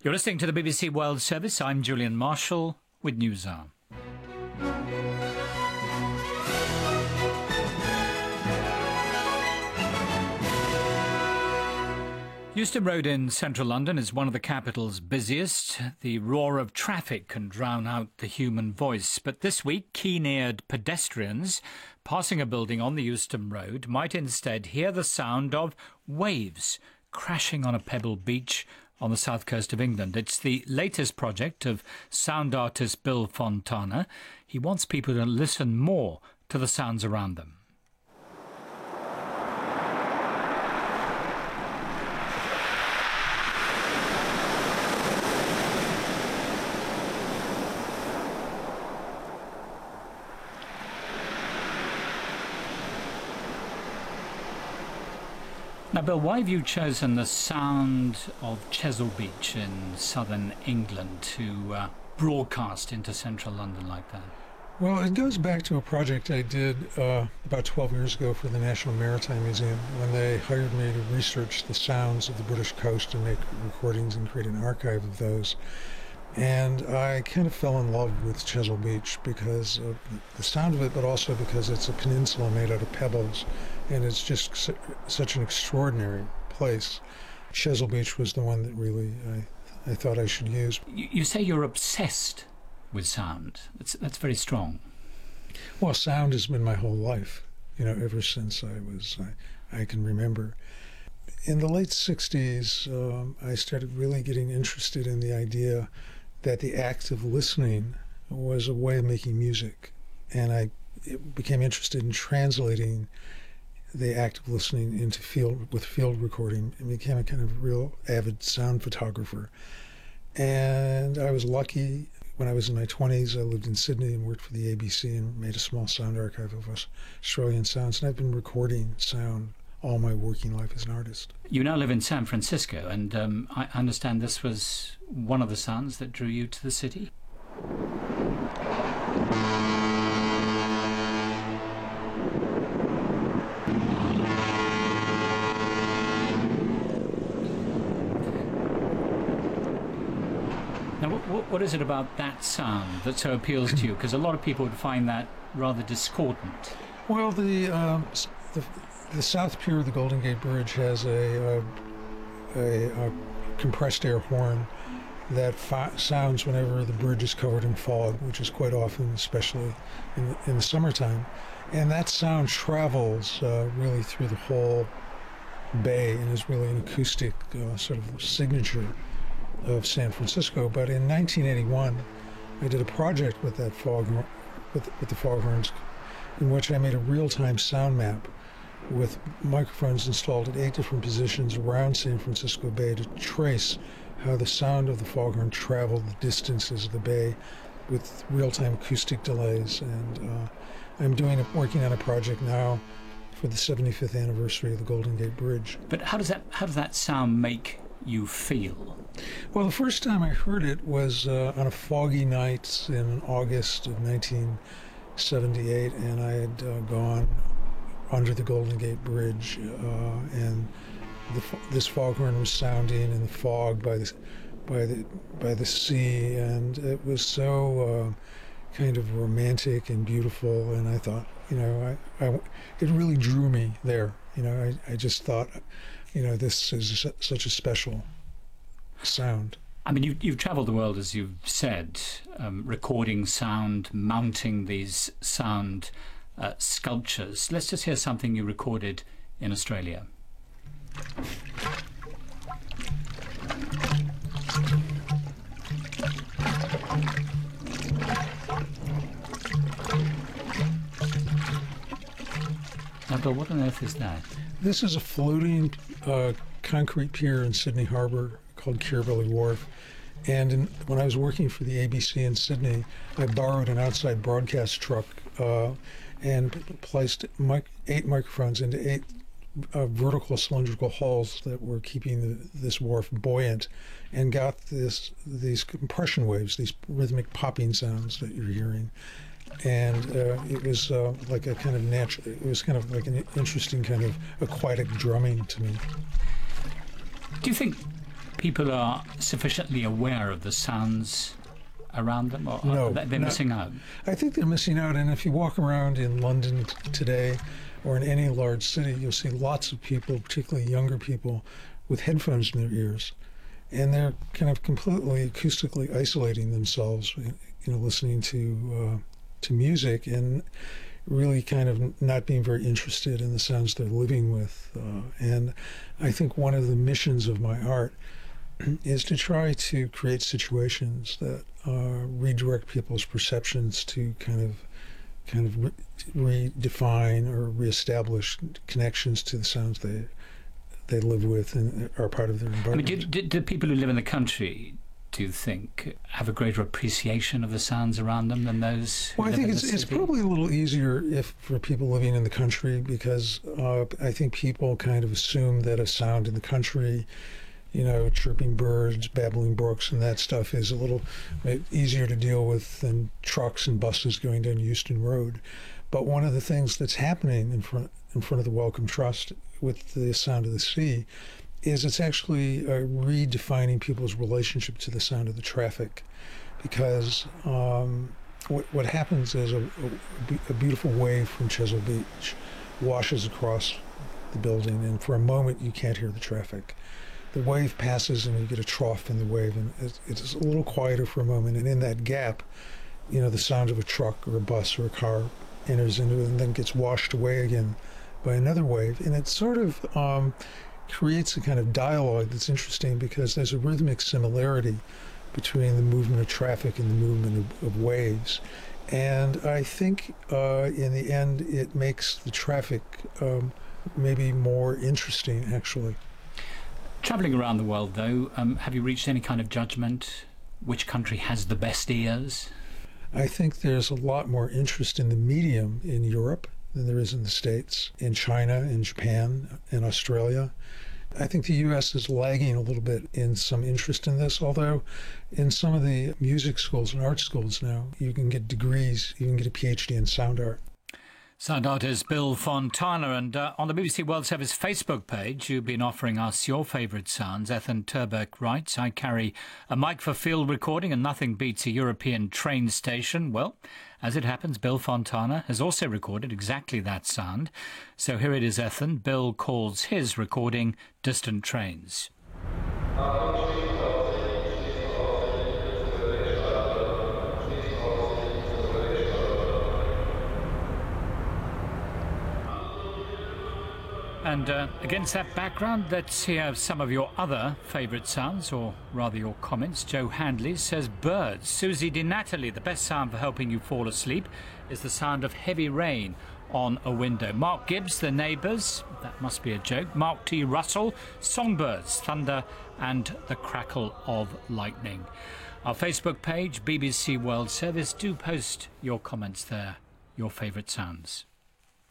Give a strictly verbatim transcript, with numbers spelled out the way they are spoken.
You're listening to the B B C World Service. I'm Julian Marshall with NewsHour. Euston Road in central London is one of the capital's busiest. The roar of traffic can drown out the human voice. But this week, keen-eared pedestrians passing a building on the Euston Road might instead hear the sound of waves crashing on a pebble beach on the south coast of England. It's the latest project of sound artist Bill Fontana. He wants people to listen more to the sounds around them. Now, Bill, why have you chosen the sound of Chesil Beach in southern England to uh, broadcast into central London like that? Well, it goes back to a project I did uh, about twelve years ago for the National Maritime Museum when they hired me to research the sounds of the British coast and make recordings and create an archive of those. And I kind of fell in love with Chesil Beach because of the sound of it, but also because it's a peninsula made out of pebbles, and it's just su- such an extraordinary place. Chesil Beach was the one that really I, I thought I should use. You, you say you're obsessed with sound. That's, that's very strong. Well, sound has been my whole life, you know, ever since I was, I, I can remember. In the late sixties, um, I started really getting interested in the idea that the act of listening was a way of making music. And I became interested in translating the act of listening into field, with field recording, and became a kind of real avid sound photographer. And I was lucky. When I was in my twenties, I lived in Sydney and worked for the A B C and made a small sound archive of Australian sounds. And I've been recording sound all my working life as an artist. You now live in San Francisco, and um, I understand this was one of the sounds that drew you to the city? Now, what, what is it about that sound that so appeals to you? Because a lot of people would find that rather discordant. Well, the, um, the The South Pier of the Golden Gate Bridge has a, a, a compressed air horn that fa- sounds whenever the bridge is covered in fog, which is quite often, especially in the, in the summertime. And that sound travels uh, really through the whole bay and is really an acoustic uh, sort of signature of San Francisco. But in nineteen eighty-one, I did a project with that fog, with, with the foghorns, in which I made a real-time sound map with microphones installed at eight different positions around San Francisco Bay to trace how the sound of the foghorn traveled the distances of the bay with real-time acoustic delays. And uh, I'm doing a, working on a project now for the seventy-fifth anniversary of the Golden Gate Bridge. But how does that how does that sound make you feel? Well, the first time I heard it was uh, on a foggy night in August of nineteen seventy-eight, and I had uh, gone under the Golden Gate Bridge, uh, and the, this foghorn was sounding in the fog by the by the by the sea, and it was so uh, kind of romantic and beautiful. And I thought, you know, I, I it really drew me there. You know, I, I just thought, you know, this is such a special sound. I mean, you've, you've travelled the world, as you've said, um, recording sound, mounting these sound Uh, sculptures. Let's just hear something you recorded in Australia. Now, Bill, what on earth is that? This is a floating uh, concrete pier in Sydney Harbour called Kirribilli Wharf. And in, when I was working for the A B C in Sydney, I borrowed an outside broadcast truck uh, and placed mic- eight microphones into eight uh, vertical cylindrical hulls that were keeping the, this wharf buoyant, and got this these compression waves, these rhythmic popping sounds that you're hearing. And uh, it was uh, like a kind of natural, it was kind of like an interesting kind of aquatic drumming to me. Do you think people are sufficiently aware of the sounds around them, or No, they're not- missing out? I think they're missing out, and if you walk around in London t- today or in any large city, you'll see lots of people, particularly younger people, with headphones in their ears, and they're kind of completely acoustically isolating themselves, you know, listening to uh, to music and really kind of not being very interested in the sounds they're living with. Uh, and I think one of the missions of my art is to try to create situations that uh, redirect people's perceptions to kind of kind of re- redefine or reestablish connections to the sounds they they live with and are part of their I mean, environment. do, do, do people who live in the country, do you think, have a greater appreciation of the sounds around them than those who Well, I live think in it's the it's city? probably a little easier if for people living in the country because uh, I think people kind of assume that a sound in the country, you know, chirping birds, babbling brooks, and that stuff is a little bit easier to deal with than trucks and buses going down Euston Road. But one of the things that's happening in front in front of the Wellcome Trust with the Sound of the Sea is it's actually uh, redefining people's relationship to the sound of the traffic, because um, what what happens is a, a, a beautiful wave from Chesil Beach washes across the building, and for a moment you can't hear the traffic. The wave passes and you get a trough in the wave, and it's, it's a little quieter for a moment, and in that gap, you know, the sound of a truck or a bus or a car enters into it and then gets washed away again by another wave, and it sort of um, creates a kind of dialogue that's interesting because there's a rhythmic similarity between the movement of traffic and the movement of, of waves. And I think uh, in the end it makes the traffic um, maybe more interesting, actually. Travelling around the world, though, um, have you reached any kind of judgment? Which country has the best ears? I think there's a lot more interest in the medium in Europe than there is in the States, in China, in Japan, in Australia. I think the U S is lagging a little bit in some interest in this, although in some of the music schools and art schools now, you can get degrees, you can get a PhD in sound art. Sound artist Bill Fontana, and uh, on the B B C World Service Facebook page, you've been offering us your favourite sounds. Ethan Turbeck writes, I carry a mic for field recording and nothing beats a European train station. Well, as it happens, Bill Fontana has also recorded exactly that sound. So here it is, Ethan. Bill calls his recording Distant Trains. And uh, against that background, let's hear some of your other favourite sounds, or rather your comments. Joe Handley says birds. Susie Di Natale, the best sound for helping you fall asleep is the sound of heavy rain on a window. Mark Gibbs, The Neighbours, that must be a joke. Mark T. Russell, songbirds, thunder and the crackle of lightning. Our Facebook page, B B C World Service, do post your comments there, your favourite sounds.